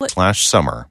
/summer.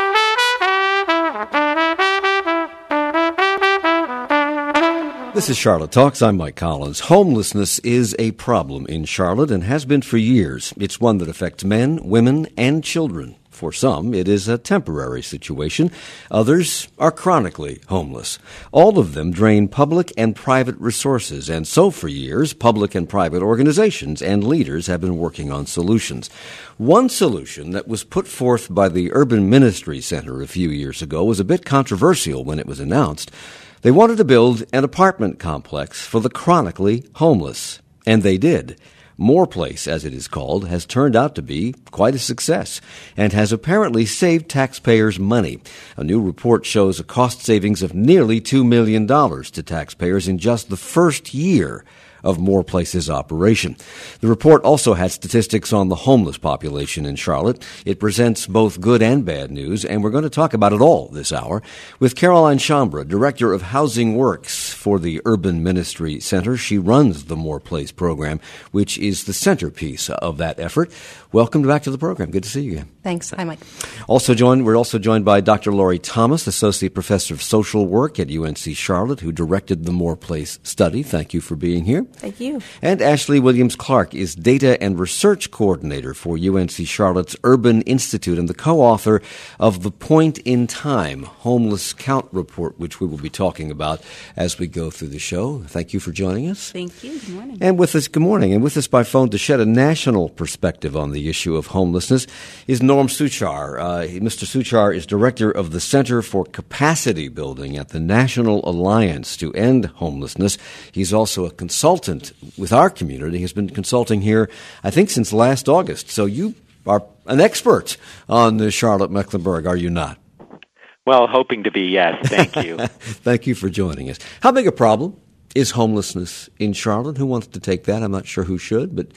This is Charlotte Talks. I'm Mike Collins. Homelessness is a problem in Charlotte and has been for years. It's one that affects men, women, and children. For some, it is a temporary situation. Others are chronically homeless. All of them drain public and private resources, and so for years, public and private organizations and leaders have been working on solutions. One solution that was put forth by the Urban Ministry Center a few years ago was a bit controversial when it was announced. They wanted to build an apartment complex for the chronically homeless, and they did. Moore Place, as it is called, has turned out to be quite a success and has apparently saved taxpayers money. A new report shows a cost savings of nearly $2 million to taxpayers in just the first year of Moore Place's operation. The report also has statistics on the homeless population in Charlotte. It presents both good and bad news, and we're going to talk about it all this hour with Caroline Chambra, Director of Housing Works for the Urban Ministry Center. She runs the Moore Place program, which is the centerpiece of that effort. Welcome back to the program. Good to see you again. Thanks. Hi, Mike. We're also joined by Dr. Lori Thomas, Associate Professor of Social Work at UNC Charlotte, who directed the Moore Place study. Thank you for being here. Thank you. And Ashley Williams-Clark is Data and Research Coordinator for UNC Charlotte's Urban Institute and the co-author of the Point in Time Homeless Count Report, which we will be talking about as we go through the show. Thank you for joining us. Thank you. Good morning. Good morning. And with us by phone to shed a national perspective on the issue of homelessness is Norm Suchar. Mr. Suchar is Director of the Center for Capacity Building at the National Alliance to End Homelessness. He's also a consultant with our community. He's been consulting here, I think, since last August. So you are an expert on the Charlotte-Mecklenburg, are you not? Well, hoping to be, yes. Thank you. Thank you for joining us. How big a problem is homelessness in Charlotte? Who wants to take that? I'm not sure who should, but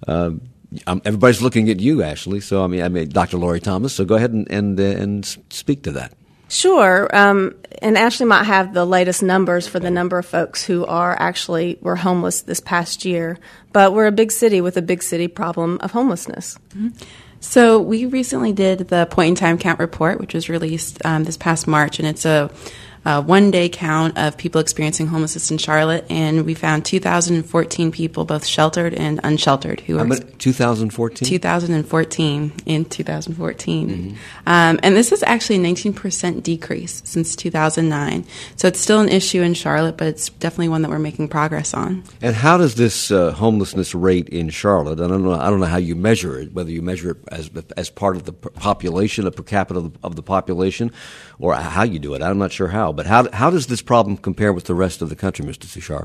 everybody's looking at you, Ashley. So, I mean, Dr. Lori Thomas. So go ahead and speak to that. Sure. And Ashley might have the latest numbers for the number of folks who were homeless this past year. But we're a big city with a big city problem of homelessness. Mm-hmm. So we recently did the Point in Time Count Report, which was released this past March, and it's a one-day count of people experiencing homelessness in Charlotte, and we found 2,014 people, both sheltered and unsheltered. 2014? 2014, in 2014. Mm-hmm. And this is actually a 19% decrease since 2009. So it's still an issue in Charlotte, but it's definitely one that we're making progress on. And how does this homelessness rate in Charlotte, I don't know how you measure it, whether you measure it as part of the population, a per capita of the population, or how you do it. I'm not sure how. But how does this problem compare with the rest of the country, Mr. Suchar?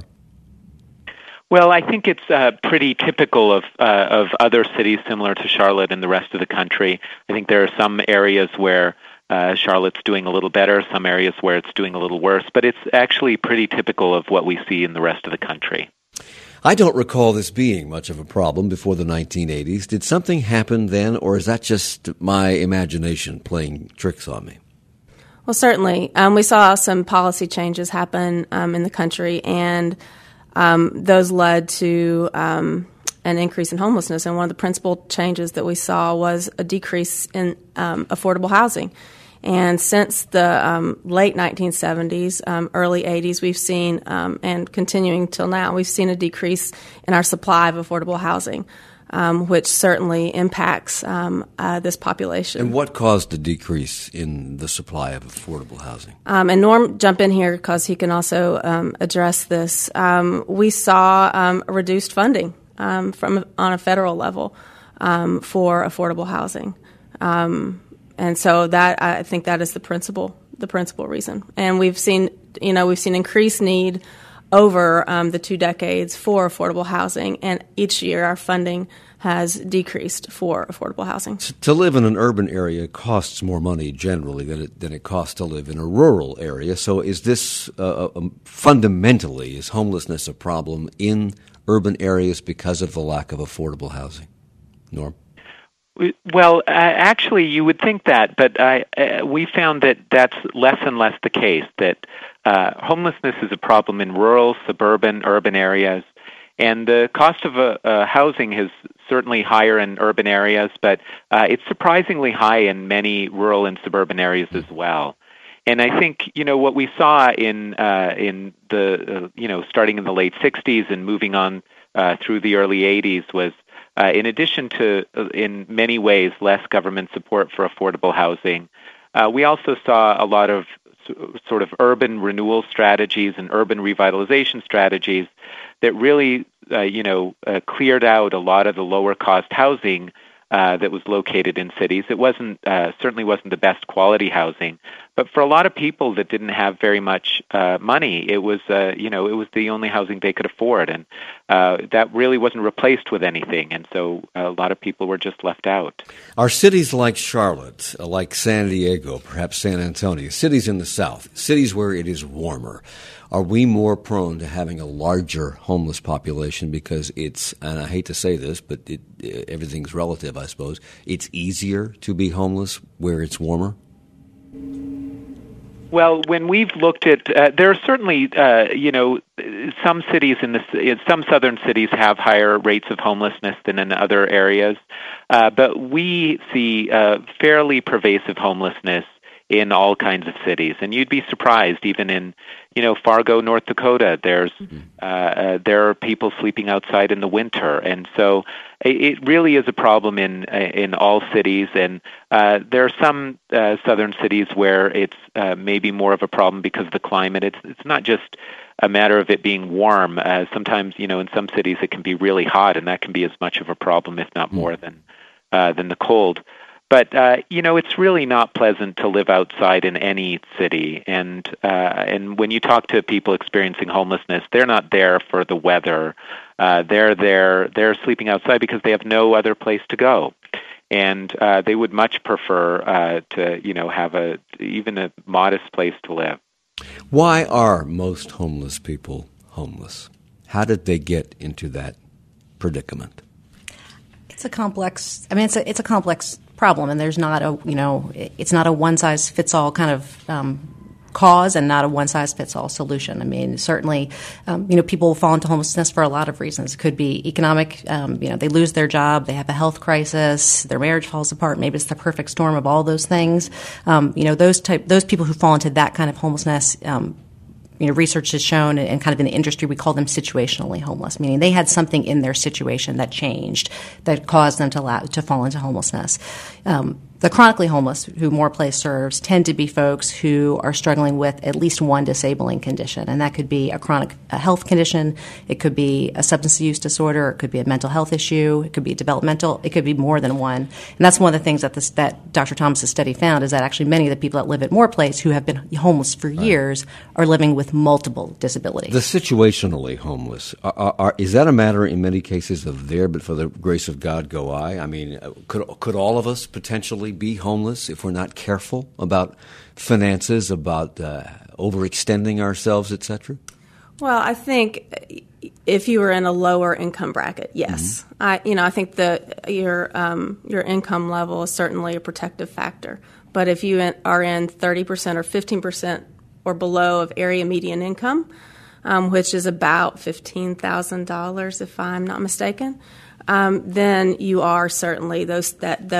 Well, I think it's pretty typical of other cities similar to Charlotte and the rest of the country. I think there are some areas where Charlotte's doing a little better, some areas where it's doing a little worse, but it's actually pretty typical of what we see in the rest of the country. I don't recall this being much of a problem before the 1980s. Did something happen then, or is that just my imagination playing tricks on me? Well, certainly. We saw some policy changes happen in the country, and those led to an increase in homelessness. And one of the principal changes that we saw was a decrease in affordable housing. And since the late 1970s, early 80s, we've seen, and continuing till now, we've seen a decrease in our supply of affordable housing. Which certainly impacts this population. And what caused the decrease in the supply of affordable housing? And Norm, jump in here because he can also address this. We saw reduced funding on a federal level for affordable housing, and so that I think that is the principal reason. And we've seen increased need over the 2 decades for affordable housing, and each year our funding has decreased for affordable housing. To live in an urban area costs more money generally than it costs to live in a rural area. So is this fundamentally, is homelessness a problem in urban areas because of the lack of affordable housing? Norm? Well, actually, you would think that, but we found that that's less and less the case, that homelessness is a problem in rural, suburban, urban areas, And the cost of housing is certainly higher in urban areas, but it's surprisingly high in many rural and suburban areas as well. And I think, what we saw in the starting in the late 60s and moving on through the early 80s was, in addition to, in many ways, less government support for affordable housing, we also saw a lot of sort of urban renewal strategies and urban revitalization strategies that really, cleared out a lot of the lower-cost housing that was located in cities. It certainly wasn't the best quality housing, but for a lot of people that didn't have very much money, it was the only housing they could afford, and that really wasn't replaced with anything, and so a lot of people were just left out. Are cities like Charlotte, like San Diego, perhaps San Antonio, cities in the South, cities where it is warmer, are we more prone to having a larger homeless population because it's, and I hate to say this, but everything's relative, I suppose, it's easier to be homeless where it's warmer? Well, when we've looked at, there are certainly, some cities some southern cities have higher rates of homelessness than in other areas, but we see fairly pervasive homelessness in all kinds of cities, and you'd be surprised. Even in, Fargo, North Dakota, there are people sleeping outside in the winter, and so it really is a problem in all cities. And there are some southern cities where it's maybe more of a problem because of the climate. It's not just a matter of it being warm. Sometimes, in some cities it can be really hot, and that can be as much of a problem, if not more, than the cold. But, it's really not pleasant to live outside in any city. And when you talk to people experiencing homelessness, they're not there for the weather. They're sleeping outside because they have no other place to go. And they would much prefer to, have even a modest place to live. Why are most homeless people homeless? How did they get into that predicament? It's a complex, it's a complex problem, and there's not it's not a one-size-fits-all kind of cause and not a one-size-fits-all solution. Certainly, people fall into homelessness for a lot of reasons. It could be economic, they lose their job, they have a health crisis, their marriage falls apart, maybe it's the perfect storm of all those things. Those people who fall into that kind of homelessness, research has shown, and kind of in the industry, we call them situationally homeless, meaning they had something in their situation that changed, that caused them to fall into homelessness. The chronically homeless, who More Place serves, tend to be folks who are struggling with at least one disabling condition, and that could be a chronic health condition, it could be a substance use disorder, it could be a mental health issue, it could be developmental, it could be more than one. And that's one of the things that Dr. Thomas's study found, is that actually many of the people that live at More Place who have been homeless for years are living with multiple disabilities. The situationally homeless, is that a matter in many cases of there, but for the grace of God go I? Could all of us potentially be homeless if we're not careful about finances, about overextending ourselves, etc.? Well, I think if you were in a lower income bracket, yes. Mm-hmm. I think that your income level is certainly a protective factor. But if you are in 30% or 15% or below of area median income, which is about $15,000, if I'm not mistaken, then you are certainly those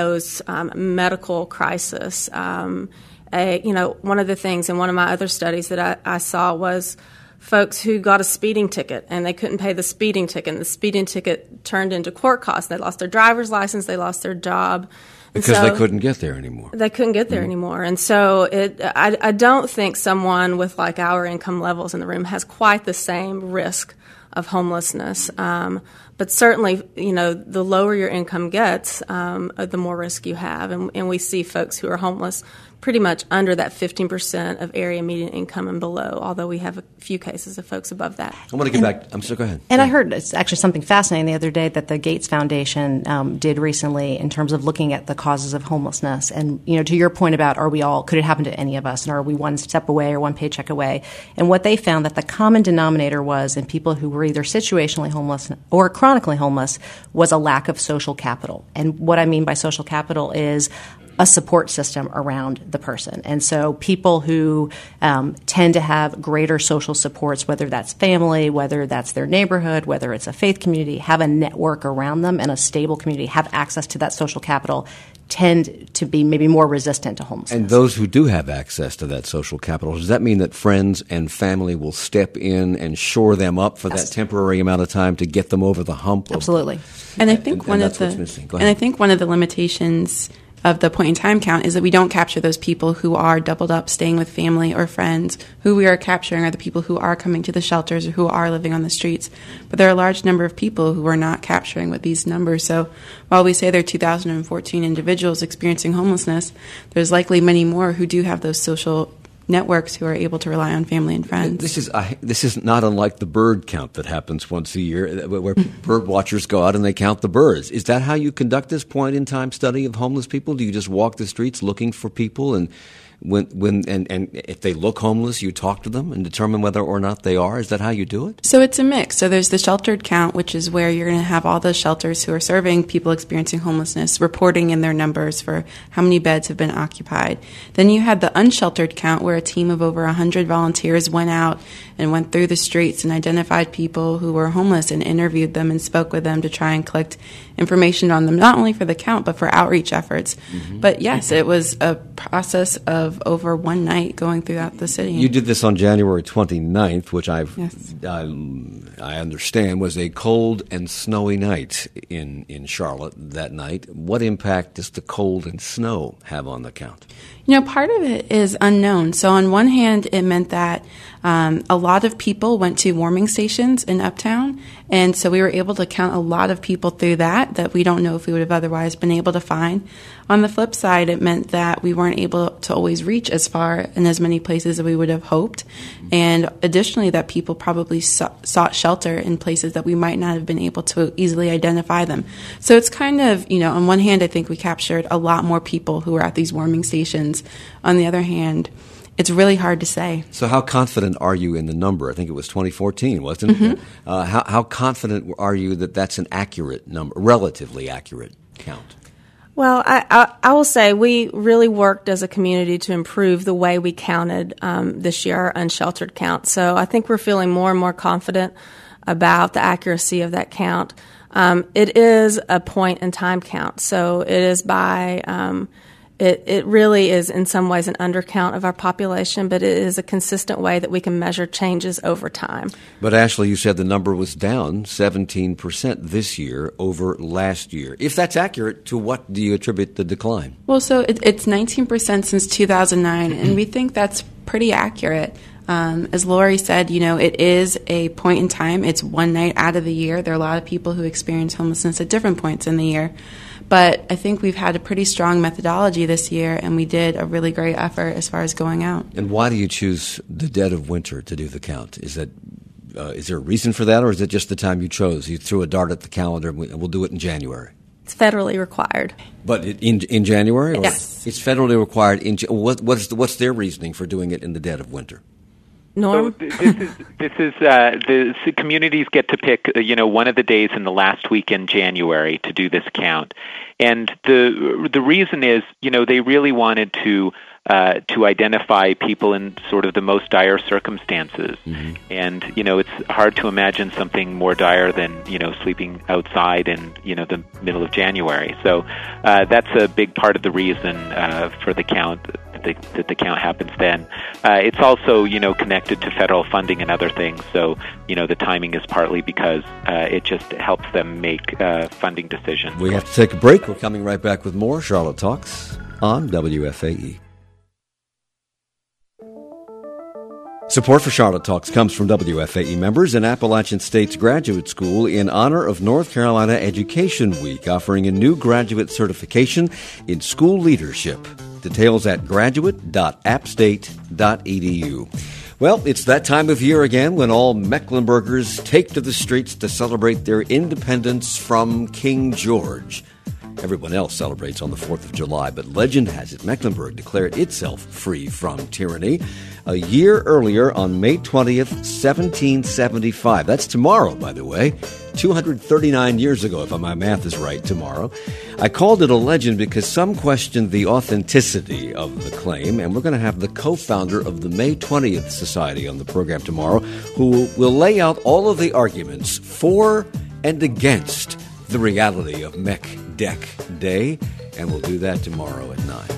medical crisis. One of the things in one of my other studies that I saw was folks who got a speeding ticket and they couldn't pay the speeding ticket, and the speeding ticket turned into court costs. They lost their driver's license, they lost their job. Because they couldn't get there anymore. They couldn't get there anymore. And so I don't think someone with like our income levels in the room has quite the same risk of homelessness. But certainly, the lower your income gets, the more risk you have. And we see folks who are homeless pretty much under that 15% of area median income and below, although we have a few cases of folks above that. I want to get back. I'm sorry, go ahead. And I heard it's actually something fascinating the other day that the Gates Foundation did recently in terms of looking at the causes of homelessness. And, to your point about could it happen to any of us, and are we one step away or one paycheck away? And what they found that the common denominator was in people who were either situationally homeless or chronically homeless was a lack of social capital. And what I mean by social capital is a support system around the person. And so people who tend to have greater social supports, whether that's family, whether that's their neighborhood, whether it's a faith community, have a network around them and a stable community, have access to that social capital, tend to be maybe more resistant to homelessness. And those who do have access to that social capital, does that mean that friends and family will step in and shore them up for that temporary amount of time to get them over the hump? Absolutely. And I think one of the limitations of the point-in-time count is that we don't capture those people who are doubled up, staying with family or friends. Who we are capturing are the people who are coming to the shelters or who are living on the streets. But there are a large number of people who are not capturing with these numbers. So while we say there are 2,014 individuals experiencing homelessness, there's likely many more who do have those social networks who are able to rely on family and friends. This is not unlike the bird count that happens once a year, where bird watchers go out and they count the birds. Is that how you conduct this point-in-time study of homeless people? Do you just walk the streets looking for people, and when if they look homeless, you talk to them and determine whether or not they are? Is that how you do it? So it's a mix. So there's the sheltered count, which is where you're going to have all the shelters who are serving people experiencing homelessness reporting in their numbers for how many beds have been occupied. Then you had the unsheltered count, where a team of over 100 volunteers went out and went through the streets and identified people who were homeless and interviewed them and spoke with them to try and collect information on them, not only for the count, but for outreach efforts. Mm-hmm. But yes, it was a process of over one night going throughout the city. You did this on January 29th, which I understand was a cold and snowy night in Charlotte that night. What impact does the cold and snow have on the count? Part of it is unknown. So on one hand, it meant that a lot of people went to warming stations in Uptown, and so we were able to count a lot of people through that we don't know if we would have otherwise been able to find. On the flip side, it meant that we weren't able to always reach as far in as many places as we would have hoped, and additionally that people probably sought shelter in places that we might not have been able to easily identify them. So it's kind of, on one hand, I think we captured a lot more people who were at these warming stations. On the other hand, it's really hard to say. So how confident are you in the number? I think it was 2014, wasn't it? Mm-hmm. How confident are you that that's an accurate number, relatively accurate count? Well, I will say we really worked as a community to improve the way we counted this year, our unsheltered count. So I think we're feeling more and more confident about the accuracy of that count. It is a point-in-time count, so it is by It really is in some ways an undercount of our population, but it is a consistent way that we can measure changes over time. But Ashley, you said the number was down 17% this year over last year. If that's accurate, to what do you attribute the decline? Well, so it's 19% since 2009, and we think that's pretty accurate. As Lori said, it is a point in time. It's one night out of the year. There are a lot of people who experience homelessness at different points in the year. But I think we've had a pretty strong methodology this year, and we did a really great effort as far as going out. And why do you choose the dead of winter to do the count? Is there a reason for that, or is it just the time you chose? You threw a dart at the calendar, and we'll do it in January. It's federally required. But in January? Or yes. It's federally required. What's their reasoning for doing it in the dead of winter? Norm? So this is the communities get to pick one of the days in the last week in January to do this count, and the reason is they really wanted to identify people in sort of the most dire circumstances, mm-hmm. and it's hard to imagine something more dire than sleeping outside in the middle of January. So that's a big part of the reason for the count. That the count happens then. It's also, connected to federal funding and other things. So, the timing is partly because it just helps them make funding decisions. We have to take a break. We're coming right back with more Charlotte Talks on WFAE. Support for Charlotte Talks comes from WFAE members and Appalachian State's Graduate School in honor of North Carolina Education Week, offering a new graduate certification in school leadership. Details at graduate.appstate.edu. Well, it's that time of year again when all Mecklenburgers take to the streets to celebrate their independence from King George. Everyone else celebrates on the 4th of July, but legend has it Mecklenburg declared itself free from tyranny a year earlier on May 20th, 1775. That's tomorrow, by the way. 239 years ago, if my math is right, tomorrow. I called it a legend because some questioned the authenticity of the claim, and we're going to have the co-founder of the May 20th Society on the program tomorrow, who will lay out all of the arguments for and against the reality of Mech Deck Day, and we'll do that tomorrow at 9.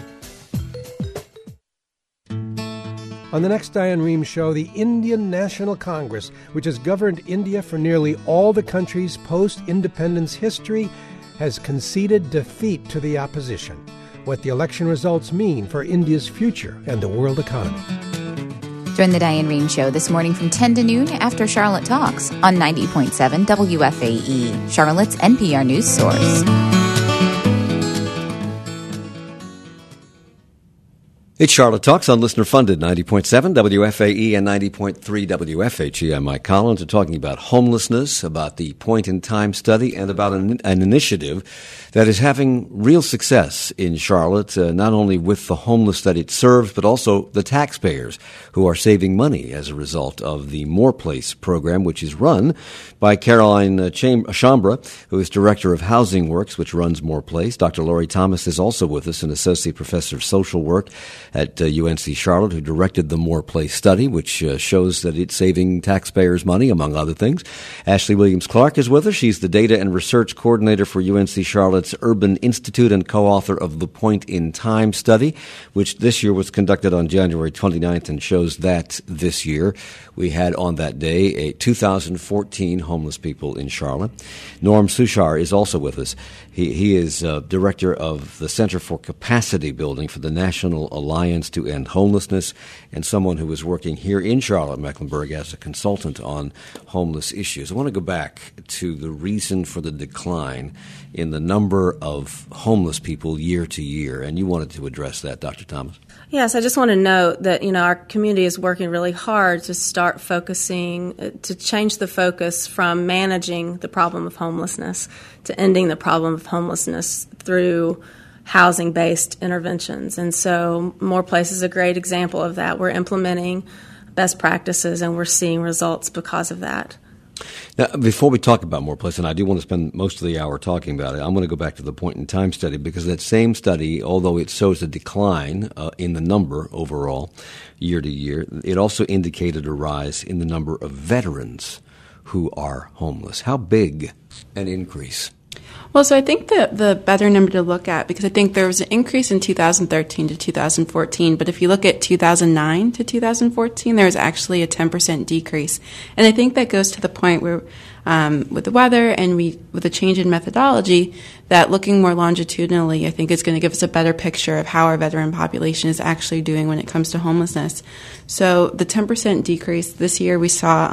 On the next Diane Rehm Show, the Indian National Congress, which has governed India for nearly all the country's post-independence history, has conceded defeat to the opposition. What the election results mean for India's future and the world economy. Join the Diane Rehm Show this morning from 10 to noon after Charlotte Talks on 90.7 WFAE, Charlotte's NPR news source. It's Charlotte Talks on listener-funded 90.7 WFAE and 90.3 WFHE. I'm Mike Collins. We're talking about homelessness, about the point-in-time study, and about an initiative that is having real success in Charlotte, not only with the homeless that it serves, but also the taxpayers who are saving money as a result of the More Place program, which is run by Caroline Chambra, who is Director of Housing Works, which runs More Place. Dr. Laurie Thomas is also with us, an Associate Professor of Social Work at UNC Charlotte, who directed the More Place study, which shows that it's saving taxpayers money, among other things. Ashley Williams-Clark is with us. She's the Data and Research Coordinator for UNC Charlotte's Urban Institute and co-author of the Point in Time study, which this year was conducted on January 29th and shows that this year we had on that day 2,014 homeless people in Charlotte. Norm Suchar is also with us. He is Director of the Center for Capacity Building for the National Alliance to End Homelessness, and someone who is working here in Charlotte, Mecklenburg, as a consultant on homeless issues. I want to go back to the reason for the decline in the number of homeless people year to year, and you wanted to address that, Dr. Thomas. Yes, I just want to note that, our community is working really hard to start focusing, to change the focus from managing the problem of homelessness to ending the problem of homelessness through housing-based interventions. And so More Place is a great example of that. We're implementing best practices, and we're seeing results because of that. Now, before we talk about More Place, and I do want to spend most of the hour talking about it, I'm going to go back to the point-in-time study, because that same study, although it shows a decline in the number overall year to year, it also indicated a rise in the number of veterans who are homeless. How big an increase? Well, so I think the better number to look at, because I think there was an increase in 2013 to 2014, but if you look at 2009 to 2014, there was actually a 10% decrease. And I think that goes to the point where, with the weather and with the change in methodology, that looking more longitudinally, I think is going to give us a better picture of how our veteran population is actually doing when it comes to homelessness. So the 10% decrease this year, we saw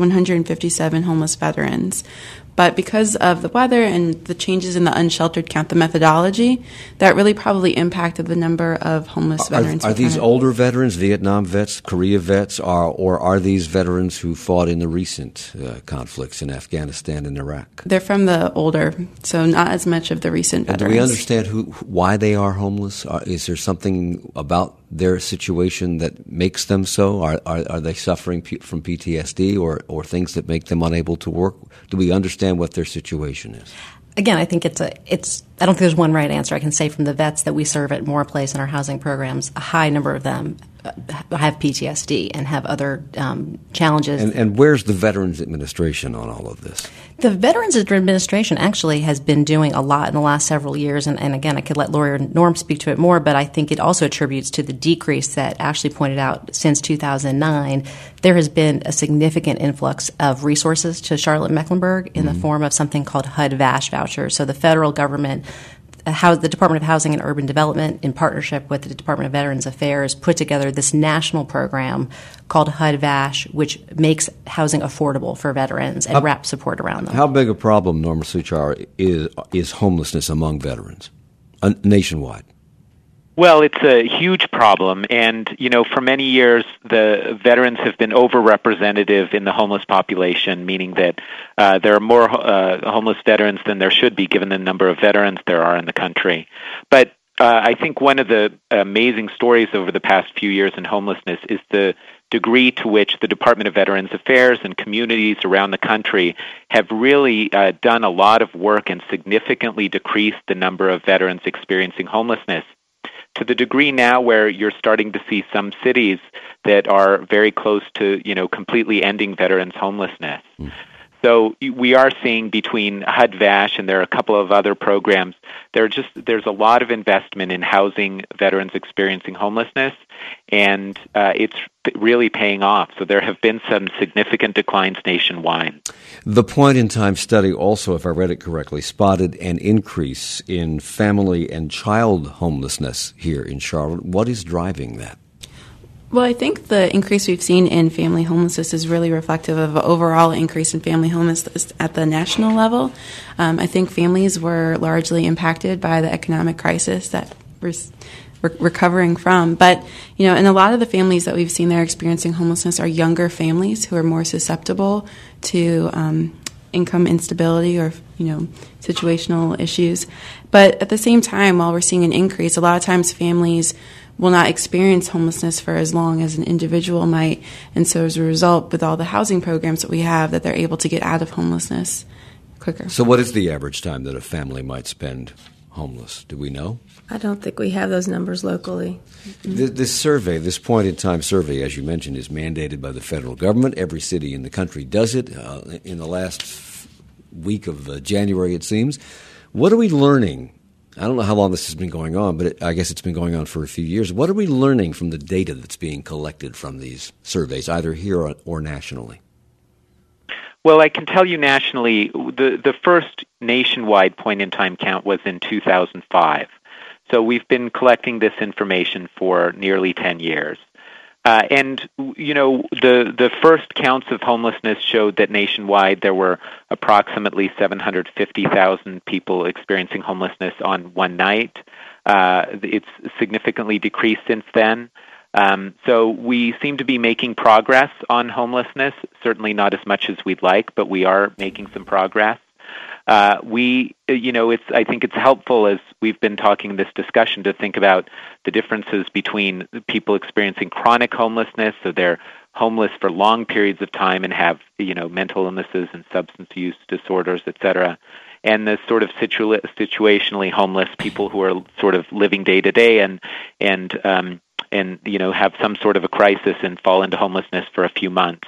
157 homeless veterans. But because of the weather and the changes in the unsheltered count, the methodology, that really probably impacted the number of homeless veterans. Are these older veterans, Vietnam vets, Korea vets, or are these veterans who fought in the recent conflicts in Afghanistan and Iraq? They're from the older, so not as much of the recent veterans. And do we understand why they are homeless? Is there something about their situation that makes them so? Are they suffering from PTSD or things that make them unable to work? Do we understand what their situation is? Again, I think I don't think there's one right answer. I can say from the vets that we serve at More Place in our housing programs, a high number of them have PTSD and have other challenges. And where's the Veterans Administration on all of this? The Veterans Administration actually has been doing a lot in the last several years, and again, I could let Laurie or Norm speak to it more, but I think it also attributes to the decrease that Ashley pointed out since 2009. There has been a significant influx of resources to Charlotte-Mecklenburg in the form of something called HUD-VASH vouchers. So the federal government, the Department of Housing and Urban Development, in partnership with the Department of Veterans Affairs, put together this national program called HUD-VASH, which makes housing affordable for veterans and wraps support around them. How big a problem, Norma Suchar, is homelessness among veterans nationwide? Well, it's a huge problem, and for many years the veterans have been overrepresented in the homeless population, meaning that there are more homeless veterans than there should be, given the number of veterans there are in the country. But I think one of the amazing stories over the past few years in homelessness is the degree to which the Department of Veterans Affairs and communities around the country have really done a lot of work and significantly decreased the number of veterans experiencing homelessness, to the degree now where you're starting to see some cities that are very close to, completely ending veterans' homelessness. So we are seeing between HUD-VASH and there are a couple of other programs, there's a lot of investment in housing veterans experiencing homelessness, and it's really paying off. So there have been some significant declines nationwide. The point-in-time study also, if I read it correctly, spotted an increase in family and child homelessness here in Charlotte. What is driving that? Well, I think the increase we've seen in family homelessness is really reflective of an overall increase in family homelessness at the national level. I think families were largely impacted by the economic crisis that we're recovering from. But, and a lot of the families that we've seen that are experiencing homelessness are younger families who are more susceptible to income instability or, situational issues. But at the same time, while we're seeing an increase, a lot of times families will not experience homelessness for as long as an individual might. And so as a result, with all the housing programs that we have, that they're able to get out of homelessness quicker. So what is the average time that a family might spend homeless? Do we know? I don't think we have those numbers locally. This survey, this point-in-time survey, as you mentioned, is mandated by the federal government. Every city in the country does it. In the last week of January, it seems. What are we learning? I don't know how long this has been going on, but I guess it's been going on for a few years. What are we learning from the data that's being collected from these surveys, either here or nationally? Well, I can tell you nationally, the first nationwide point-in-time count was in 2005. So we've been collecting this information for nearly 10 years. The first counts of homelessness showed that nationwide there were approximately 750,000 people experiencing homelessness on one night. It's significantly decreased since then. So we seem to be making progress on homelessness, certainly not as much as we'd like, but we are making some progress. I think it's helpful as we've been talking in this discussion to think about the differences between people experiencing chronic homelessness, so they're homeless for long periods of time and have, mental illnesses and substance use disorders, et cetera, and the sort of situationally homeless people who are sort of living day to day and have some sort of a crisis and fall into homelessness for a few months.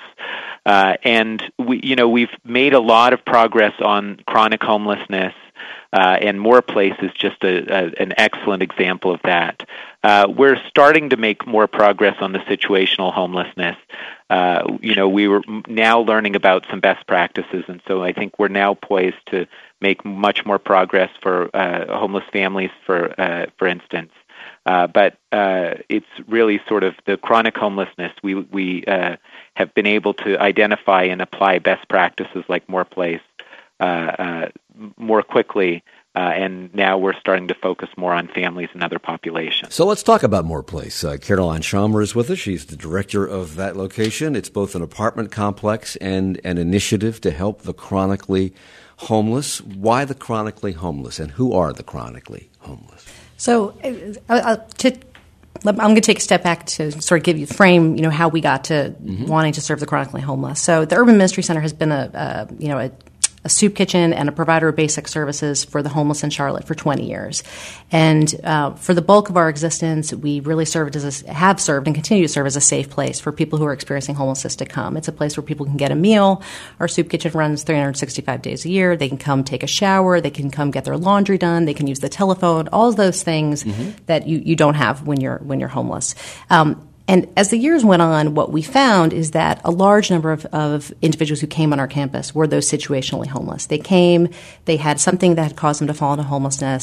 We've made a lot of progress on chronic homelessness, and More Place is just an excellent example of that. We're starting to make more progress on the situational homelessness. We were now learning about some best practices, and so I think we're now poised to make much more progress for homeless families, for instance. But it's really sort of the chronic homelessness. We have been able to identify and apply best practices like More Place more quickly, and now we're starting to focus more on families and other populations. So let's talk about More Place. Caroline Schaumer is with us. She's the director of that location. It's both an apartment complex and an initiative to help the chronically homeless. Why the chronically homeless, and who are the chronically homeless? So I'm going to take a step back to sort of give you the frame, how we got to wanting to serve the chronically homeless. So the Urban Ministry Center has been a soup kitchen and a provider of basic services for the homeless in Charlotte for 20 years. And for the bulk of our existence, we really have served and continue to serve as a safe place for people who are experiencing homelessness to come. It's a place where people can get a meal. Our soup kitchen runs 365 days a year. They can come take a shower. They can come get their laundry done. They can use the telephone, all of those things that you don't have when you're homeless. And as the years went on, what we found is that a large number of individuals who came on our campus were those situationally homeless. They came, they had something that had caused them to fall into homelessness,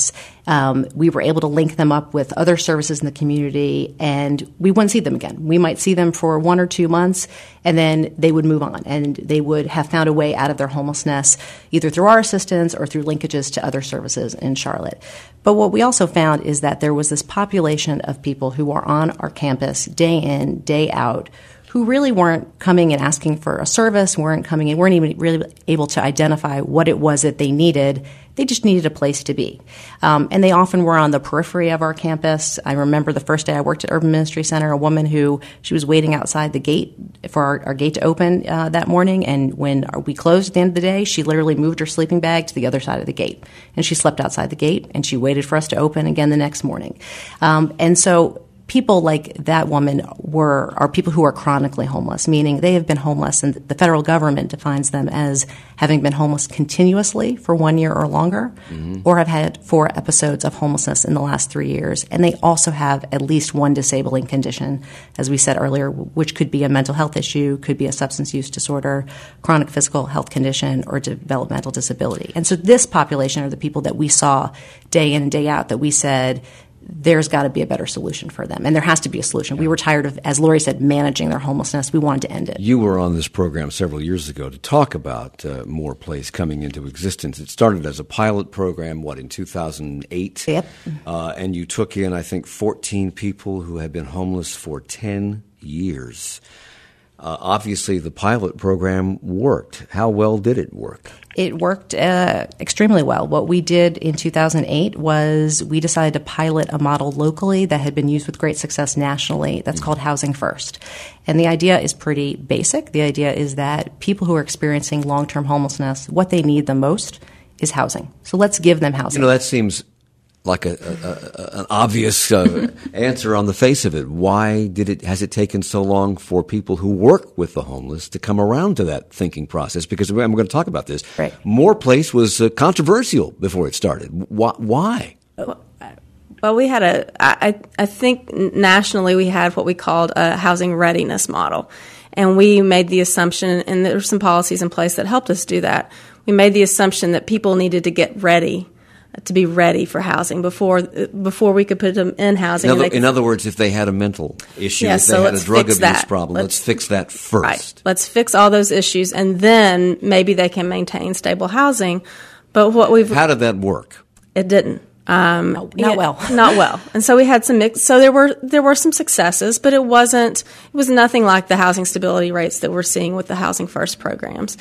We were able to link them up with other services in the community, and we wouldn't see them again. We might see them for 1 or 2 months, and then they would move on, and they would have found a way out of their homelessness, either through our assistance or through linkages to other services in Charlotte. But what we also found is that there was this population of people who are on our campus day in, day out, who really weren't coming and asking for a service, weren't even really able to identify what it was that they needed. They just needed a place to be. And they often were on the periphery of our campus. I remember the first day I worked at Urban Ministry Center, a woman she was waiting outside the gate for our gate to open that morning, and when we closed at the end of the day, she literally moved her sleeping bag to the other side of the gate. And she slept outside the gate, and she waited for us to open again the next morning. And so people like that woman are people who are chronically homeless, meaning they have been homeless, and the federal government defines them as having been homeless continuously for 1 year or longer, or have had 4 episodes of homelessness in the last 3 years. And they also have at least one disabling condition, as we said earlier, which could be a mental health issue, could be a substance use disorder, chronic physical health condition, or developmental disability. And so this population are the people that we saw day in and day out that we said, there's got to be a better solution for them. And there has to be a solution. We were tired of, as Lori said, managing their homelessness. We wanted to end it. You were on this program several years ago to talk about More Place coming into existence. It started as a pilot program, in 2008? Yep. And you took in, I think, 14 people who had been homeless for 10 years. Obviously, the pilot program worked. How well did it work? It worked extremely well. What we did in 2008 was we decided to pilot a model locally that had been used with great success nationally that's called Housing First. And the idea is pretty basic. The idea is that people who are experiencing long-term homelessness, what they need the most is housing. So let's give them housing. That seems like an obvious answer on the face of it. Why has it taken so long for people who work with the homeless to come around to that thinking process? Because we're going to talk about this. Right. More Place was controversial before it started. Why? Well, we had I think nationally we had what we called a housing readiness model. And we made the assumption, and there were some policies in place that helped us do that. We made the assumption that people needed to get ready, to be ready for housing before we could put them in housing. In other words, if they had a mental issue, if they had a drug abuse problem, let's fix that first. Right. Let's fix all those issues, and then maybe they can maintain stable housing. But how did that work? It didn't. Not well. Not well. And so we had some mix. So there were some successes, but it was nothing like the housing stability rates that we're seeing with the Housing First programs.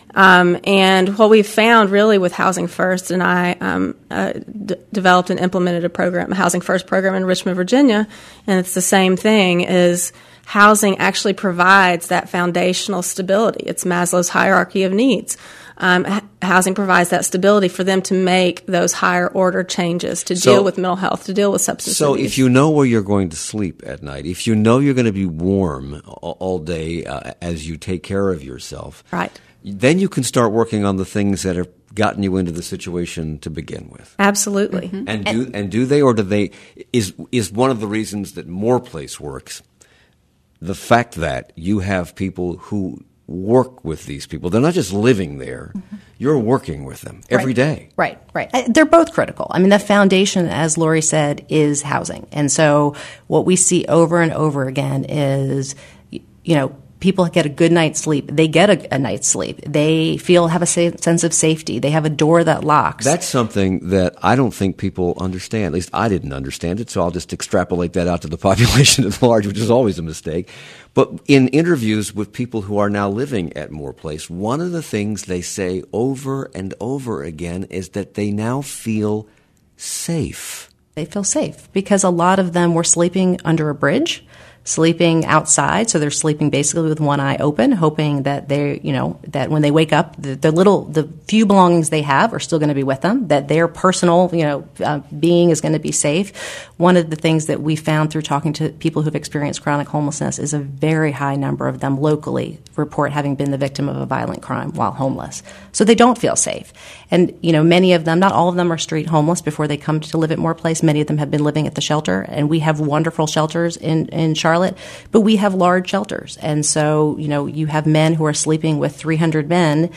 And what we found really with Housing First, and I developed and implemented a Housing First program in Richmond, Virginia, and it's the same thing, is housing actually provides that foundational stability. It's Maslow's hierarchy of needs. Housing provides that stability for them to make those higher order changes to deal with mental health, to deal with substance abuse. So if you know where you're going to sleep at night, if you know you're going to be warm all day as you take care of yourself, right, then you can start working on the things that have gotten you into the situation to begin with. Absolutely. Mm-hmm. And do they, or do they, is one of the reasons that More Place works the fact that you have people who work with these people. They're not just living there. Mm-hmm. You're working with them every day. Right. They're both critical. I mean, the foundation, as Lori said, is housing. And so what we see over and over again is, people get a good night's sleep. They get a night's sleep. They have a sense of safety. They have a door that locks. That's something that I don't think people understand. At least I didn't understand it, so I'll just extrapolate that out to the population at large, which is always a mistake. But in interviews with people who are now living at More Place, one of the things they say over and over again is that they now feel safe. They feel safe because a lot of them were sleeping under a bridge, sleeping outside, so they're sleeping basically with one eye open, hoping that that when they wake up, the few belongings they have are still going to be with them, that their personal, being is going to be safe. One of the things that we found through talking to people who've experienced chronic homelessness is a very high number of them locally report having been the victim of a violent crime while homeless. So they don't feel safe. And, many of them, not all of them are street homeless before they come to live at More Place. Many of them have been living at the shelter, and we have wonderful shelters in Charlotte Charlotte, but we have large shelters. And so, you have men who are sleeping with 300 men,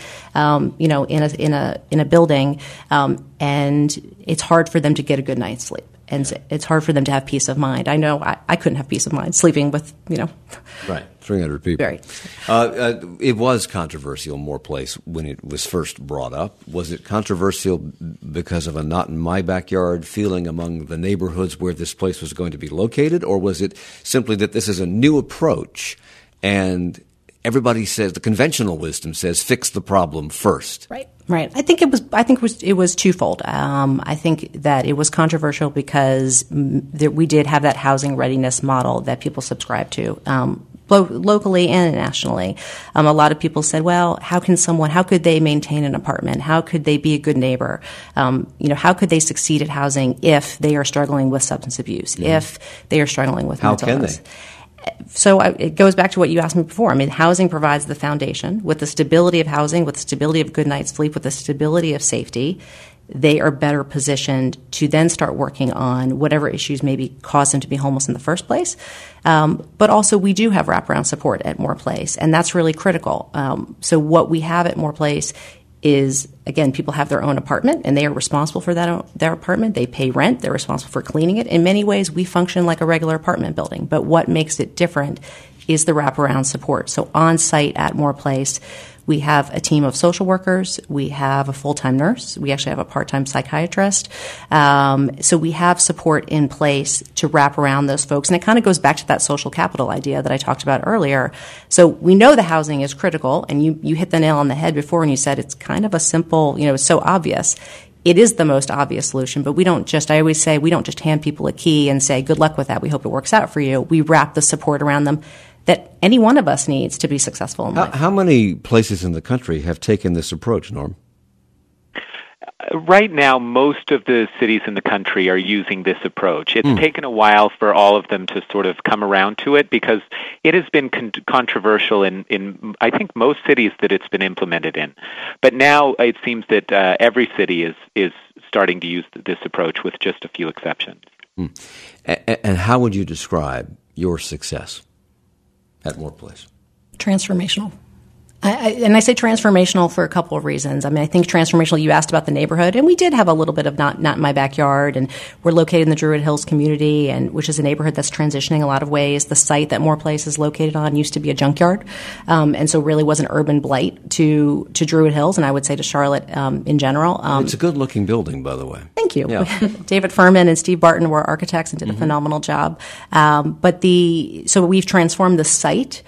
in a building, and it's hard for them to get a good night's sleep. And it's hard for them to have peace of mind. I know I couldn't have peace of mind sleeping with, Right, 300 people. Right. It was controversial, Moore Place, when it was first brought up. Was it controversial because of a not in my backyard feeling among the neighborhoods where this place was going to be located? Or was it simply that this is a new approach and everybody says, the conventional wisdom says, fix the problem first? Right. I think it was twofold. I think that it was controversial because we did have that housing readiness model that people subscribe to, locally and nationally. A lot of people said, well, how could they maintain an apartment? How could they be a good neighbor? How could they succeed at housing if they are struggling with substance abuse, if they are struggling with mental illness? How can they? So it goes back to what you asked me before. I mean, housing provides the foundation. With the stability of housing, with the stability of a good night's sleep, with the stability of safety, they are better positioned to then start working on whatever issues maybe caused them to be homeless in the first place. But also we do have wraparound support at Moore Place, and that's really critical. So what we have at Moore Place is, again, people have their own apartment, and they are responsible for their apartment. They pay rent. They're responsible for cleaning it. In many ways, we function like a regular apartment building. But what makes it different is the wraparound support. So on site at Moore Place, we have a team of social workers. We have a full-time nurse. We actually have a part-time psychiatrist. So we have support in place to wrap around those folks. And it kind of goes back to that social capital idea that I talked about earlier. So we know the housing is critical, and you hit the nail on the head before when you said it's kind of a simple, it's so obvious. It is the most obvious solution, but I always say we don't just hand people a key and say, good luck with that. We hope it works out for you. We wrap the support around them that any one of us needs to be successful in life. How many places in the country have taken this approach, Norm? Right now, most of the cities in the country are using this approach. It's taken a while for all of them to sort of come around to it because it has been controversial in I think most cities that it's been implemented in. But now it seems that every city is starting to use this approach with just a few exceptions. And how would you describe your success at Moore Place? Transformational. And I say transformational for a couple of reasons. I mean, I think transformational, you asked about the neighborhood, and we did have a little bit of not in my backyard, and we're located in the Druid Hills community, which is a neighborhood that's transitioning a lot of ways. The site that Moore Place is located on used to be a junkyard, and so really was an urban blight to Druid Hills, and I would say to Charlotte in general. It's a good-looking building, by the way. Thank you. Yeah. David Furman and Steve Barton were architects and did a phenomenal job. So we've transformed the site.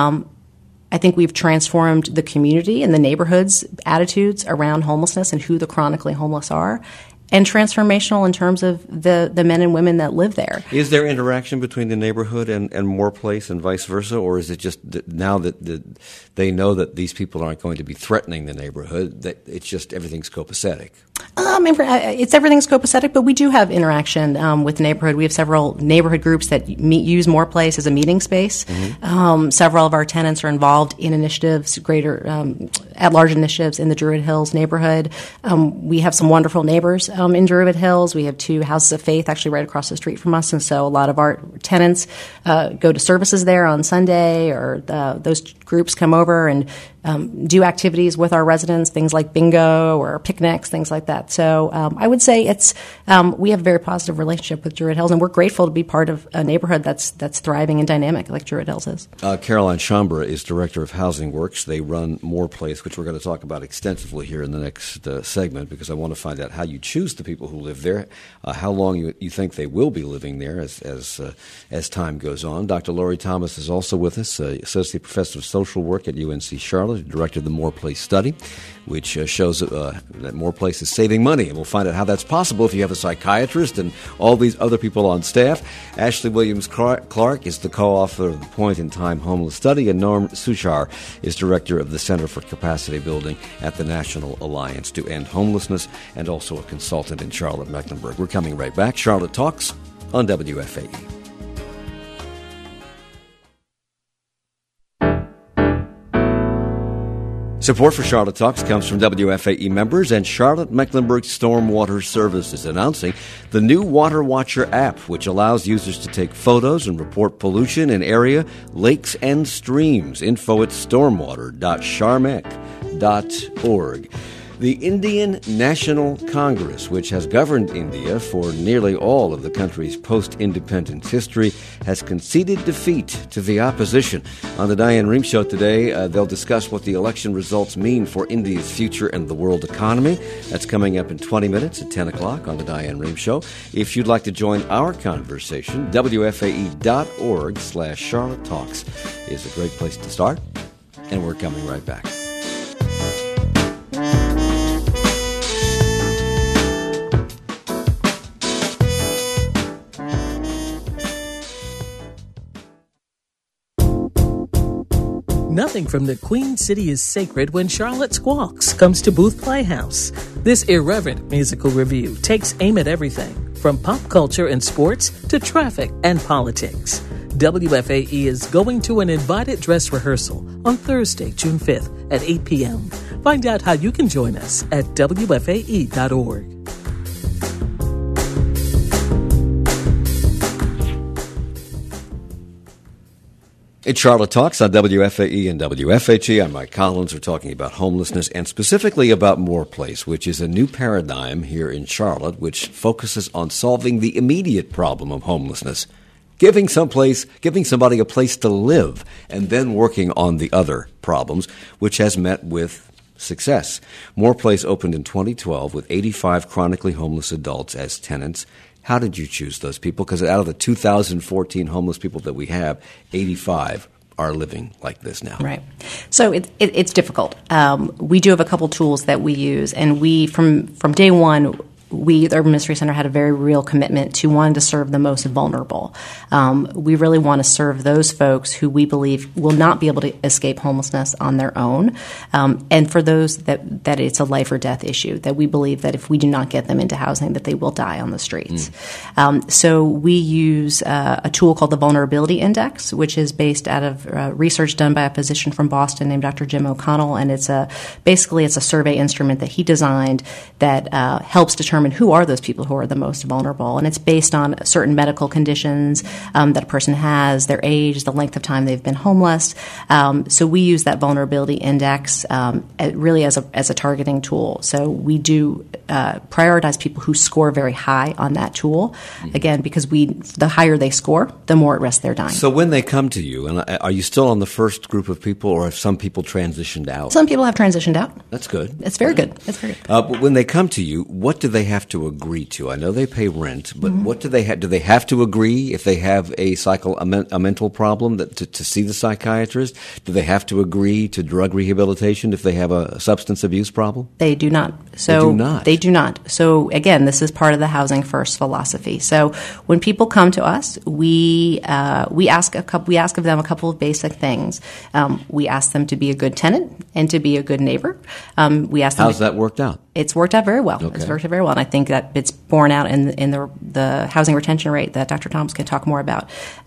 I think we've transformed the community and the neighborhood's attitudes around homelessness and who the chronically homeless are, and transformational in terms of the men and women that live there. Is there interaction between the neighborhood and Moore Place and vice versa, or is it just that now that they know that these people aren't going to be threatening the neighborhood, that it's just everything's copacetic? It's everything's copacetic, but we do have interaction with the neighborhood. We have several neighborhood groups that use Moore Place as a meeting space. Several of our tenants are involved in initiatives, at-large initiatives in the Druid Hills neighborhood. We have some wonderful neighbors in Druid Hills. We have 2 houses of faith actually right across the street from us, and so a lot of our tenants go to services there on Sunday, or those groups come over and do activities with our residents, things like bingo or picnics, things like that. So I would say we have a very positive relationship with Druid Hills, and we're grateful to be part of a neighborhood that's thriving and dynamic like Druid Hills is. Caroline Schambra is Director of Housing Works. They run Moore Place, which we're going to talk about extensively here in the next segment, because I want to find out how you choose the people who live there, how long you think they will be living there as time goes on. Dr. Lori Thomas is also with us, Associate Professor of Social Work at UNC Charlotte, Director of the Moore Place Study, which shows that Moore Place is saving money. And we'll find out how that's possible if you have a psychiatrist and all these other people on staff. Ashley Williams-Clark is the co-author of the Point in Time Homeless Study, and Norm Suchar is Director of the Center for Capacity Building at the National Alliance to End Homelessness, and also a consultant in Charlotte-Mecklenburg. We're coming right back. Charlotte Talks on WFAE. Support for Charlotte Talks comes from WFAE members and Charlotte-Mecklenburg Stormwater Services, announcing the new Water Watcher app, which allows users to take photos and report pollution in area, lakes, and streams. Info at stormwater.charmec.org. The Indian National Congress, which has governed India for nearly all of the country's post-independence history, has conceded defeat to the opposition. On the Diane Rehm Show today, they'll discuss what the election results mean for India's future and the world economy. That's coming up in 20 minutes at 10 o'clock on the Diane Rehm Show. If you'd like to join our conversation, WFAE.org/Charlotte Talks is a great place to start, and we're coming right back. Nothing from the Queen City is sacred when Charlotte Squawks comes to Booth Playhouse. This irreverent musical review takes aim at everything, from pop culture and sports to traffic and politics. WFAE is going to an invited dress rehearsal on Thursday, June 5th at 8 p.m. Find out how you can join us at WFAE.org. It's Charlotte Talks on WFAE and WFHE. I'm Mike Collins. We're talking about homelessness and specifically about More Place, which is a new paradigm here in Charlotte which focuses on solving the immediate problem of homelessness, giving somebody a place to live, and then working on the other problems, which has met with success. More Place opened in 2012 with 85 chronically homeless adults as tenants. How did you choose those people? Because out of the 2,014 homeless people that we have, 85 are living like this now. Right. So it's difficult. We do have a couple tools that we use, and we, from day one, we, the Urban Ministry Center, had a very real commitment to wanting to serve the most vulnerable. We really want to serve those folks who we believe will not be able to escape homelessness on their own, and for those that it's a life or death issue, that we believe that if we do not get them into housing, that they will die on the streets. So we use a tool called the Vulnerability Index, which is based out of research done by a physician from Boston named Dr. Jim O'Connell, and it's basically a survey instrument that he designed that helps determine who are those people who are the most vulnerable. And it's based on certain medical conditions that a person has, their age, the length of time they've been homeless. So we use that vulnerability index really as a targeting tool. So we do prioritize people who score very high on that tool, again, because the higher they score, the more at risk they're dying. So when they come to you, and are you still on the first group of people, or have some people transitioned out? Some people have transitioned out. That's good. It's very good. It's very good. But when they come to you, what do they have to agree to? I know they pay rent, but what do they have? Do they have to agree if they have a mental problem to see the psychiatrist? Do they have to agree to drug rehabilitation if they have a substance abuse problem? They do not. They do not. So again, this is part of the Housing First philosophy. So when people come to us, we ask of them a couple of basic things. We ask them to be a good tenant and to be a good neighbor. We ask them. How's that worked out? It's worked out very well. Okay. It's worked out very well, and I think that it's borne out in the housing retention rate that Dr. Thomas can talk more about.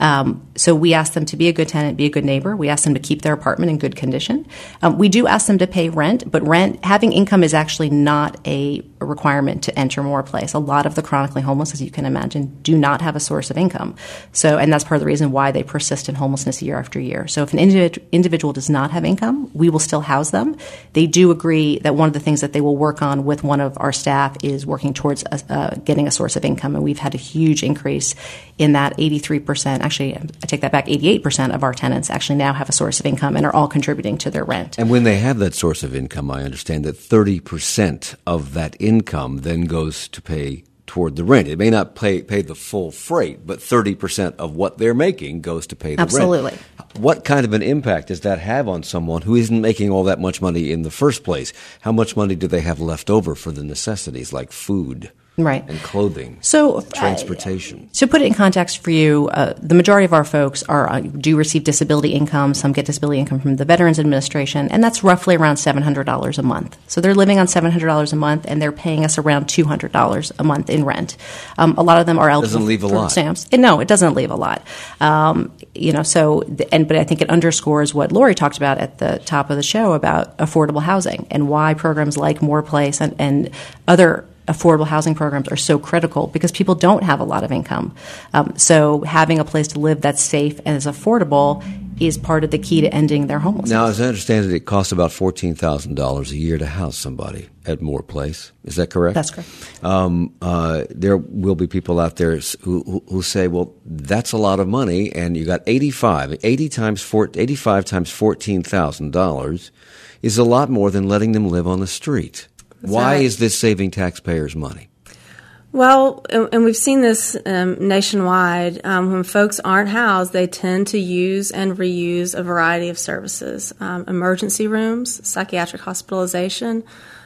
So we ask them to be a good tenant, be a good neighbor. We ask them to keep their apartment in good condition. We do ask them to pay rent, but having income is actually not a requirement to enter More Place. A lot of the chronically homeless, as you can imagine, do not have a source of income. So, and that's part of the reason why they persist in homelessness year after year. So if an individual does not have income, we will still house them. They do agree that one of the things that they will work on with one of our staff is working towards getting a source of income, and we've had a huge increase in that. 83%, actually, I take that back, 88% of our tenants actually now have a source of income and are all contributing to their rent. And when they have that source of income, I understand that 30% of that income then goes to pay toward the rent. It may not pay the full freight, but 30% of what they're making goes to pay the Absolutely. rent. What kind of an impact does that have on someone who isn't making all that much money in the first place? How much money do they have left over for the necessities like food? Right. And clothing. So transportation. To put it in context for you, the majority of our folks do receive disability income. Some get disability income from the Veterans Administration, and that's roughly around $700 a month. So they're living on $700 a month, and they're paying us around $200 a month in rent. A lot of them are eligible. Doesn't leave a lot. Stamps. No, it doesn't leave a lot. But I think it underscores what Lori talked about at the top of the show about affordable housing and why programs like More Place and other affordable housing programs are so critical, because people don't have a lot of income. So having a place to live that's safe and is affordable is part of the key to ending their homelessness. Now, as I understand it costs about $14,000 a year to house somebody at Moore Place. Is that correct? That's correct. There will be people out there who say, well, that's a lot of money, and you got 85 times $14,000 is a lot more than letting them live on the street. Why is this saving taxpayers' money? Well, and we've seen this nationwide. When folks aren't housed, they tend to use and reuse a variety of services. Emergency rooms, psychiatric hospitalization,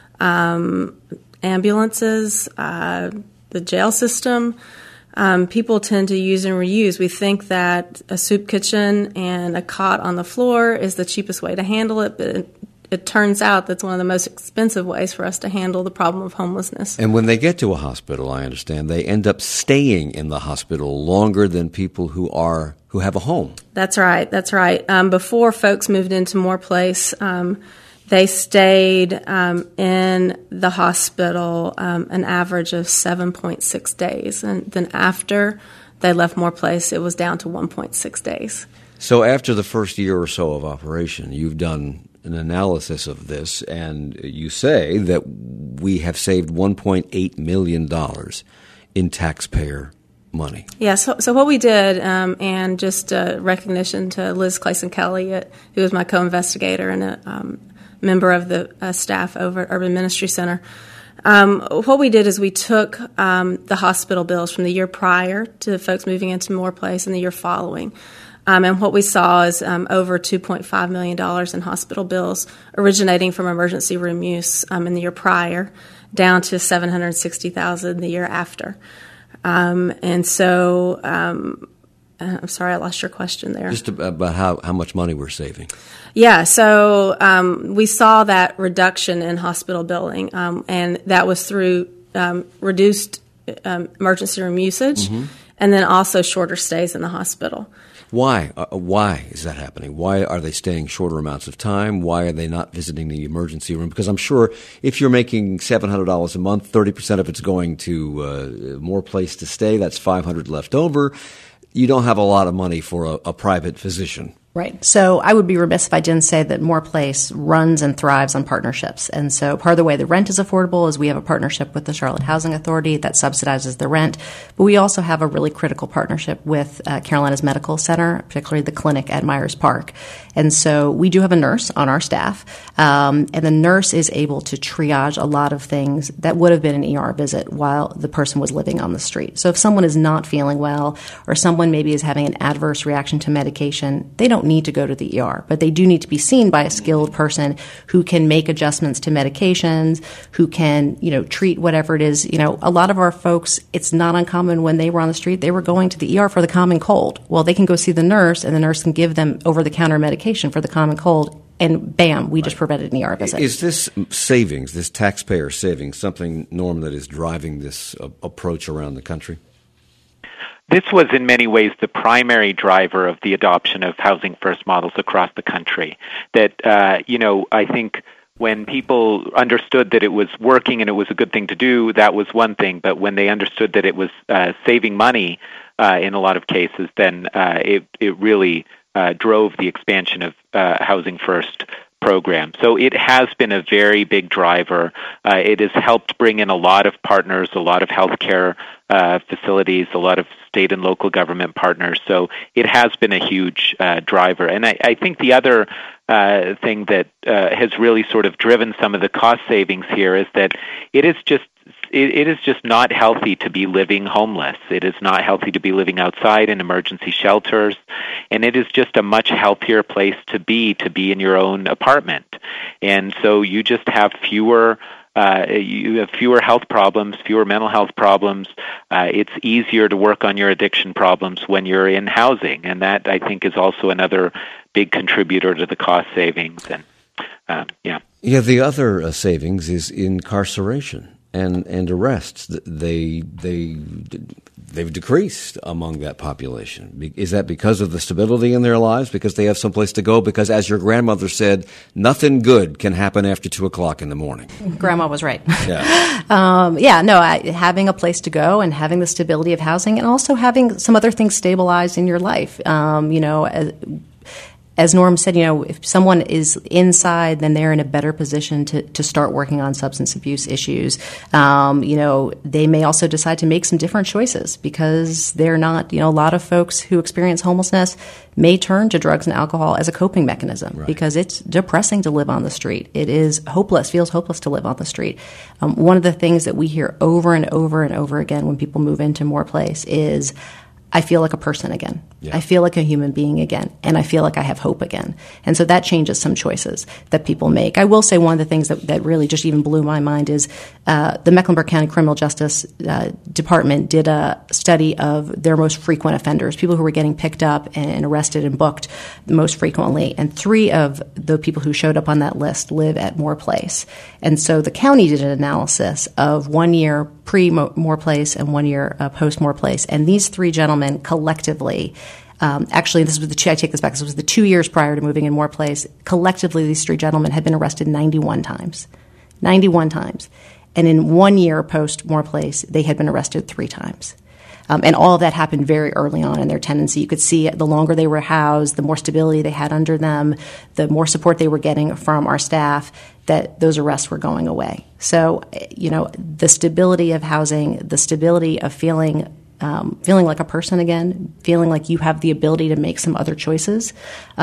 ambulances, the jail system. People tend to use and reuse. We think that a soup kitchen and a cot on the floor is the cheapest way to handle it, but it turns out that's one of the most expensive ways for us to handle the problem of homelessness. And when they get to a hospital, I understand, they end up staying in the hospital longer than people who have a home. That's right. Before folks moved into Moore Place, they stayed in the hospital an average of 7.6 days. And then after they left Moore Place, it was down to 1.6 days. So after the first year or so of operation, you've done an analysis of this, and you say that we have saved $1.8 million in taxpayer money. Yeah, so what we did, and just recognition to Liz Clayson-Kelly, who was my co-investigator and a member of the staff over at Urban Ministry Center. What we did is we took the hospital bills from the year prior to folks moving into Moore Place and the year following. And what we saw is over $2.5 million in hospital bills originating from emergency room use in the year prior, down to $760,000 the year after. And so, I'm sorry, I lost your question there. Just about how much money we're saving. Yeah, so we saw that reduction in hospital billing, and that was through reduced emergency room usage, and then also shorter stays in the hospital. Why? Why is that happening? Why are they staying shorter amounts of time? Why are they not visiting the emergency room? Because I'm sure if you're making $700 a month, 30% of it's going to More Place to stay. That's $500 left over. You don't have a lot of money for a private physician. Right. So I would be remiss if I didn't say that Moore Place runs and thrives on partnerships. And so part of the way the rent is affordable is we have a partnership with the Charlotte Housing Authority that subsidizes the rent. But we also have a really critical partnership with Carolinas Medical Center, particularly the clinic at Myers Park. And so we do have a nurse on our staff, and the nurse is able to triage a lot of things that would have been an ER visit while the person was living on the street. So if someone is not feeling well or someone maybe is having an adverse reaction to medication, they don't need to go to the ER, but they do need to be seen by a skilled person who can make adjustments to medications, who can, treat whatever it is. A lot of our folks, it's not uncommon when they were on the street, they were going to the ER for the common cold. Well, they can go see the nurse, and the nurse can give them over-the-counter medication for the common cold, and bam, we just prevented an ER visit. Is this savings, this taxpayer savings, something, Norm, that is driving this approach around the country? This was in many ways the primary driver of the adoption of housing first models across the country. That, I think when people understood that it was working and it was a good thing to do, that was one thing. But when they understood that it was saving money in a lot of cases, then it really drove the expansion of housing first program. So it has been a very big driver. It has helped bring in a lot of partners, a lot of healthcare facilities, a lot of state and local government partners. So it has been a huge driver. And I think the other thing that has really sort of driven some of the cost savings here is that it is just not healthy to be living homeless. It is not healthy to be living outside in emergency shelters, and it is just a much healthier place to be in your own apartment. And so you just have fewer you have fewer health problems, fewer mental health problems. It's easier to work on your addiction problems when you're in housing, and that, I think, is also another big contributor to the cost savings. And the other savings is incarceration and arrests. They've decreased among that population. Is that because of the stability in their lives? Because they have someplace to go? Because, as your grandmother said, nothing good can happen after 2:00 in the morning. Grandma was right. Yeah. Having a place to go and having the stability of housing, and also having some other things stabilized in your life. As Norm said, if someone is inside, then they're in a better position to start working on substance abuse issues. They may also decide to make some different choices because they're not, a lot of folks who experience homelessness may turn to drugs and alcohol as a coping mechanism because it's depressing to live on the street. It is feels hopeless to live on the street. One of the things that we hear over and over and over again when people move into More Place is, I feel like a person again. Yeah. I feel like a human being again. And I feel like I have hope again. And so that changes some choices that people make. I will say one of the things that really just even blew my mind is the Mecklenburg County Criminal Justice Department did a study of their most frequent offenders, people who were getting picked up and arrested and booked most frequently. And 3 of the people who showed up on that list live at More Place. And so the county did an analysis of 1 year pre-More Place and 1 year post-More Place. And these 3 gentlemen collectively, actually, I take this back. This was the 2 years prior to moving in More Place. Collectively, these 3 gentlemen had been arrested 91 times. 91 times. And in 1 year post-More Place, they had been arrested 3 times. And all of that happened very early on in their tenancy. You could see the longer they were housed, the more stability they had under them, the more support they were getting from our staff, that those arrests were going away. So, the stability of housing, the stability of feeling like a person again, feeling like you have the ability to make some other choices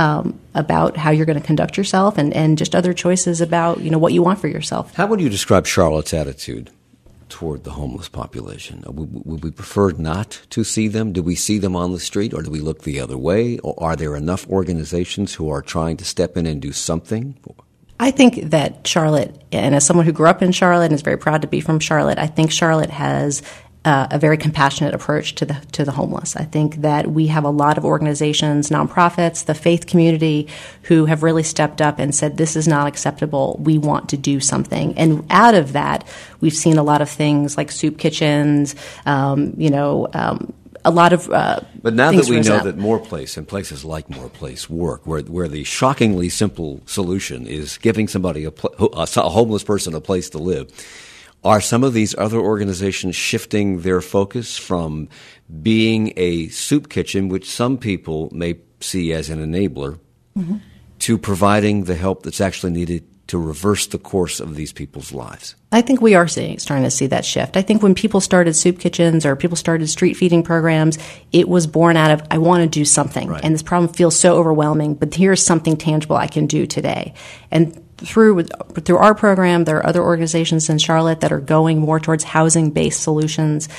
about how you're going to conduct yourself, and just other choices about what you want for yourself. How would you describe Charlotte's attitude toward the homeless population? Would we prefer not to see them? Do we see them on the street, or do we look the other way? Or are there enough organizations who are trying to step in and do something? I think that Charlotte, and as someone who grew up in Charlotte and is very proud to be from Charlotte, I think Charlotte has a very compassionate approach to the homeless. I think that we have a lot of organizations, nonprofits, the faith community, who have really stepped up and said, this is not acceptable. We want to do something. And out of that, we've seen a lot of things like soup kitchens, a lot of But now that we know that More Place and places like More Place work, where the shockingly simple solution is giving somebody a homeless person a place to live, are some of these other organizations shifting their focus from being a soup kitchen, which some people may see as an enabler, to providing the help that's actually needed to reverse the course of these people's lives? I think we are starting to see that shift. I think when people started soup kitchens or people started street feeding programs, it was born out of, I want to do something. Right. And this problem feels so overwhelming, but here's something tangible I can do today. And through our program, there are other organizations in Charlotte that are going more towards housing-based solutions.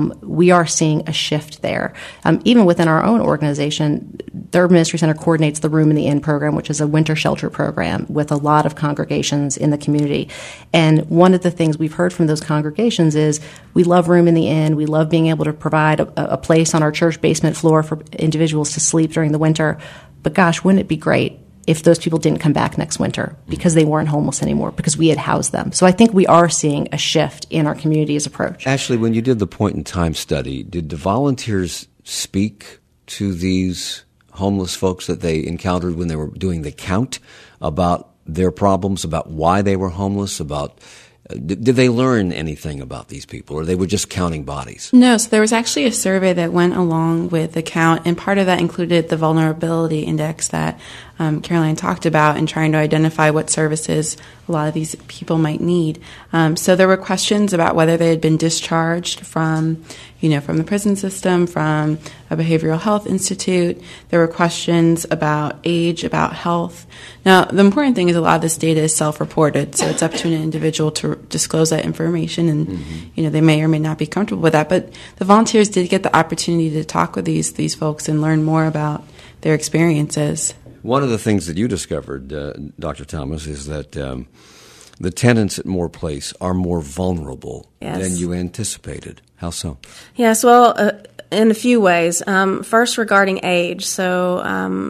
We are seeing a shift there. Even within our own organization, the Urban Ministry Center coordinates the Room in the Inn program, which is a winter shelter program with a lot of congregations in the community. And one of the things we've heard from those congregations is, we love Room in the Inn. We love being able to provide a place on our church basement floor for individuals to sleep during the winter. But gosh, wouldn't it be great if those people didn't come back next winter because they weren't homeless anymore, because we had housed them. So I think we are seeing a shift in our community's approach. Ashley, when you did the point-in-time study, did the volunteers speak to these homeless folks that they encountered when they were doing the count about their problems, about why they were homeless, about did they learn anything about these people, or they were just counting bodies? No, so there was actually a survey that went along with the count, and part of that included the vulnerability index that Caroline talked about, and trying to identify what services a lot of these people might need. So there were questions about whether they had been discharged from the prison system, from a behavioral health institute. There were questions about age, about health. Now, the important thing is a lot of this data is self-reported, so it's up to an individual to disclose that information, and they may or may not be comfortable with that. But the volunteers did get the opportunity to talk with these folks and learn more about their experiences. One of the things that you discovered, Dr. Thomas, is that The tenants at Moore Place are more vulnerable Yes. than you anticipated. How so? Yes, well, in a few ways. First, regarding age. So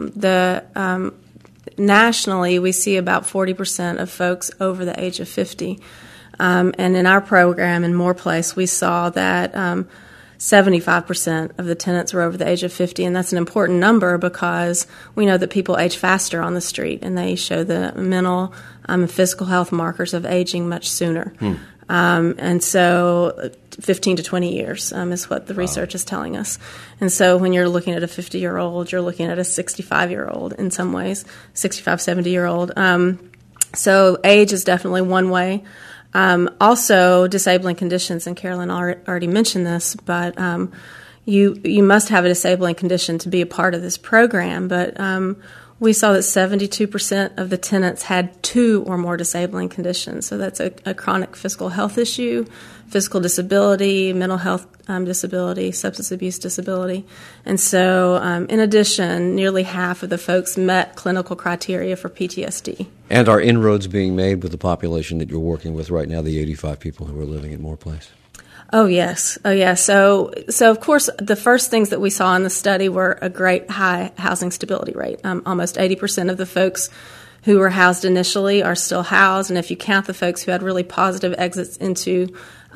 nationally, we see about 40% of folks over the age of 50. And in our program in Moore Place, we saw that 75% of the tenants were over the age of 50, and that's an important number because we know that people age faster on the street, and they show the mental and physical health markers of aging much sooner. And so 15 to 20 years is what the research is telling us. And so when you're looking at a 50-year-old, you're looking at a 65-year-old in some ways, 65, 70-year-old. So age is definitely one way. Also, disabling conditions, and Carolyn already mentioned this, but you must have a disabling condition to be a part of this program. But we saw that 72% of the tenants had 2 or more disabling conditions. So that's a chronic physical health issue, physical disability, mental health disability, substance abuse disability. And so, in addition, nearly half of the folks met clinical criteria for PTSD. And are inroads being made with the population that you're working with right now, the 85 people who are living at Moore Place? Oh, yes. So of course, the first things that we saw in the study were a great high housing stability rate. Almost 80% of the folks who were housed initially are still housed, and if you count the folks who had really positive exits into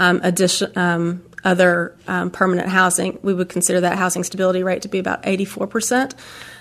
other permanent housing, we would consider that housing stability rate to be about 84%.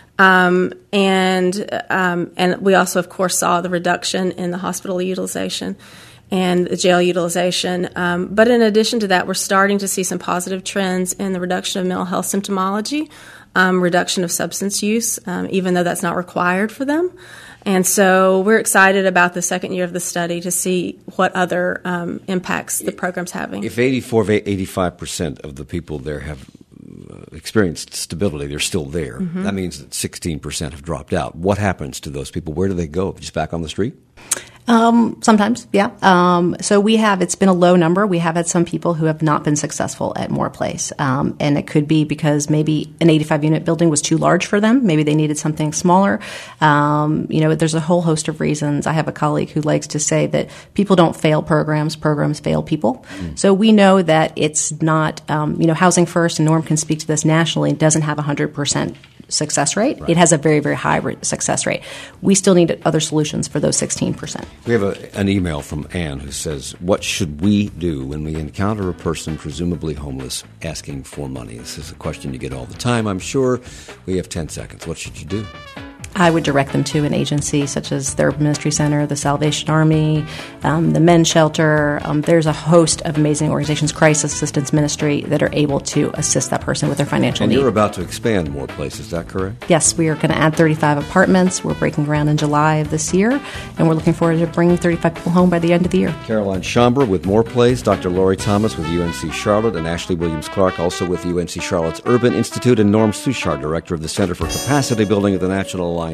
And we also, of course, saw the reduction in the hospital utilization and the jail utilization. But in addition to that, we're starting to see some positive trends in the reduction of mental health symptomology, reduction of substance use, even though that's not required for them. And so we're excited about the second year of the study to see what other impacts the program's having. If 85% of the people there have experienced stability, they're still there. Mm-hmm. That means that 16% have dropped out. What happens to those people? Where do they go? Just back on the street? Sometimes, yeah. So it's been a low number. We have had some people who have not been successful at Moore Place. And it could be because maybe an 85-unit building was too large for them. Maybe they needed something smaller. There's a whole host of reasons. I have a colleague who likes to say that people don't fail programs fail people. Mm. So we know that it's not, Housing First, and Norm can speak to this nationally, doesn't have 100% success rate. Right. It has a very, very high success rate. We still need other solutions for those 16%. We have an email from Ann who says, what should we do when we encounter a person presumably homeless asking for money? This is a question you get all the time, I'm sure. We have 10 seconds. What should you do? I would direct them to an agency such as their Ministry Center, the Salvation Army, the Men's Shelter. There's a host of amazing organizations, Crisis Assistance Ministry, that are able to assist that person with their financial needs. And you're about to expand Moore Place, is that correct? Yes, we are going to add 35 apartments. We're breaking ground in July of this year, and we're looking forward to bringing 35 people home by the end of the year. Caroline Schomburg with Moore Place, Dr. Lori Thomas with UNC Charlotte, and Ashley Williams-Clark also with UNC Charlotte's Urban Institute, and Norm Suchard, Director of the Center for Capacity Building at the National Alliance